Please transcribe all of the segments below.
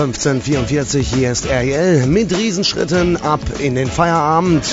15:44, hier ist RTL mit Riesenschritten ab in den Feierabend.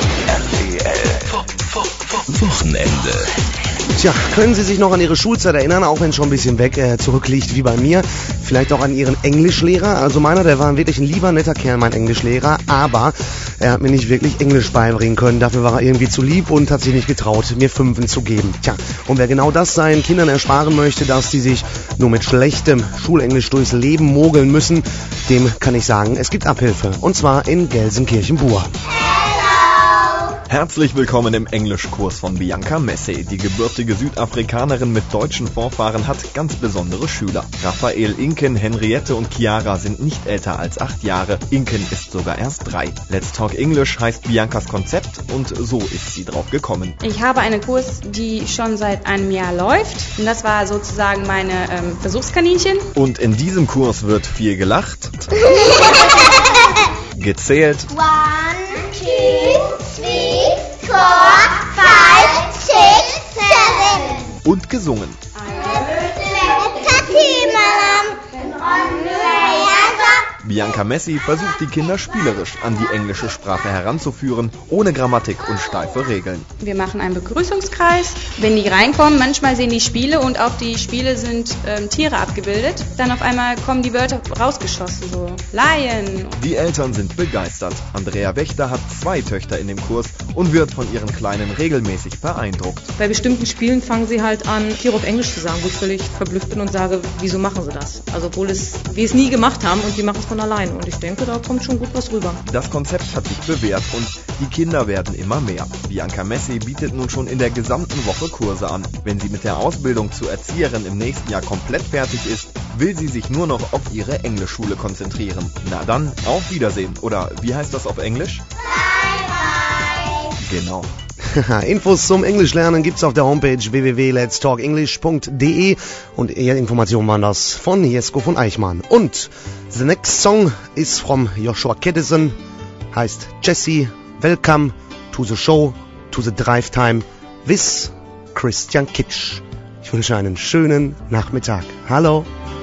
Wochenende. Tja, können Sie sich noch an Ihre Schulzeit erinnern, auch wenn es schon ein bisschen weg zurückliegt wie bei mir? Vielleicht auch an Ihren Englischlehrer? Also meiner, der war wirklich ein lieber, netter Kerl, mein Englischlehrer, aber er hat mir nicht wirklich Englisch beibringen können. Dafür war er irgendwie zu lieb und hat sich nicht getraut, mir Fünfen zu geben. Tja, und wer genau das seinen Kindern ersparen möchte, dass die sich nur mit schlechtem Schulenglisch durchs Leben mogeln müssen, dem kann ich sagen, es gibt Abhilfe. Und zwar in Gelsenkirchen-Bur. Herzlich willkommen im Englischkurs von Bianca Massey. Die gebürtige Südafrikanerin mit deutschen Vorfahren hat ganz besondere Schüler. Raphael, Inken, Henriette und Chiara sind nicht älter als 8 Jahre. Inken ist sogar erst 3. Let's Talk English heißt Biancas Konzept und so ist sie drauf gekommen. Ich habe einen Kurs, die schon seit einem Jahr läuft. Und das war sozusagen meine Versuchskaninchen. Und in diesem Kurs wird viel gelacht, gezählt 1, 2, 3, 4, 5, 6, 7 und gesungen. Bianca Massey versucht die Kinder spielerisch an die englische Sprache heranzuführen, ohne Grammatik und steife Regeln. Wir machen einen Begrüßungskreis. Wenn die reinkommen, manchmal sehen die Spiele und auf die Spiele sind Tiere abgebildet. Dann auf einmal kommen die Wörter rausgeschossen, so Lion. Die Eltern sind begeistert. Andrea Wächter hat 2 Töchter in dem Kurs und wird von ihren Kleinen regelmäßig beeindruckt. Bei bestimmten Spielen fangen sie halt an, Tiere auf Englisch zu sagen, wo ich völlig verblüfft bin und sage, wieso machen sie das? Also obwohl wir es nie gemacht haben und die machen es von allein. Und ich denke, da kommt schon gut was rüber. Das Konzept hat sich bewährt und die Kinder werden immer mehr. Bianca Massey bietet nun schon in der gesamten Woche Kurse an. Wenn sie mit der Ausbildung zur Erzieherin im nächsten Jahr komplett fertig ist, will sie sich nur noch auf ihre Englischschule konzentrieren. Na dann, auf Wiedersehen. Oder wie heißt das auf Englisch? Bye bye. Genau. Infos zum Englischlernen gibt's auf der Homepage www.letstalkenglish.de und eher Informationen waren das von Jesko von Eichmann. Und the next song is from Joshua Kedison, heißt Jesse, Welcome to the Show, to the Drive Time with Christian Kitsch. Ich wünsche einen schönen Nachmittag. Hallo.